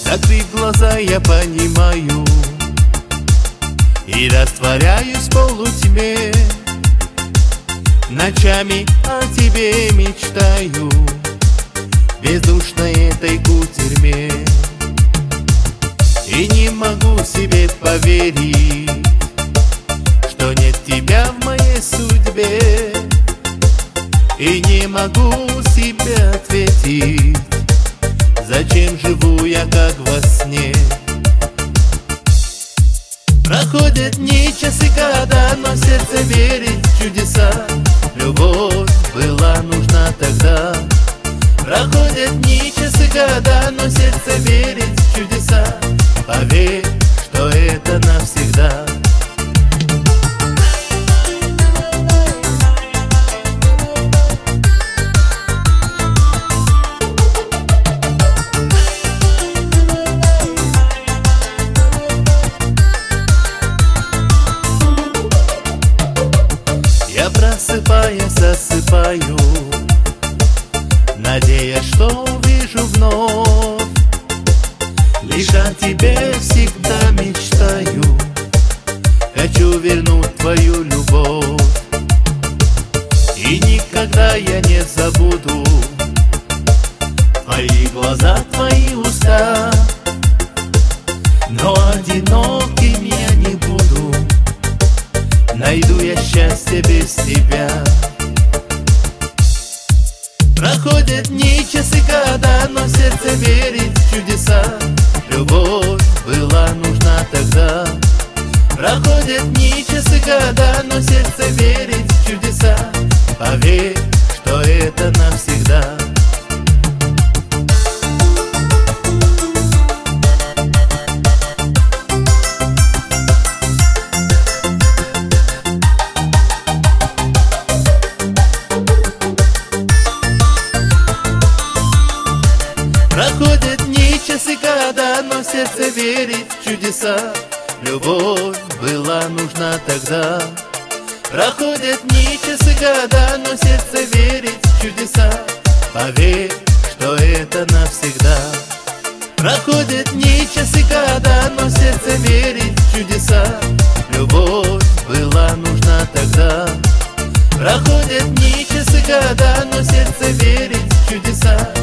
Закрыв глаза, я понимаю и растворяюсь в полутьме. Ночами о тебе мечтаю в бездушной этой кутерьме. И не могу себе поверить, что нет тебя в моей судьбе. И не могу себе ответить, зачем живу я как во сне. Проходят дни, часы, года, но сердце верит в чудеса. Любовь была нужна тогда. Проходят дни, часы, года, но сердце верит в чудеса. Поверь, что это навсегда. Я просыпаясь, засыпаю, надеясь, что увижу вновь. Лишь о тебе всегда мечтаю, хочу вернуть твою любовь. И никогда я не забуду твои глаза, твои уста. Но одиноким я не буду, найду я счастье без тебя. Проходят дни, часы, года, но сердце верит в чудеса. Любовь была нужна тогда. Проходят дни, часы, года, но сердце верит в чудеса. Поверь, что это навсегда. Проходят дни, часы, года, но сердце верит в чудеса. Любовь была нужна тогда. Проходят дни, часы, года, но сердце верит в чудеса. Поверь, что это навсегда. Проходят дни, часы, года, но сердце верит в чудеса. Любовь была нужна тогда. Проходят дни, часы, года, но сердце верит в чудеса.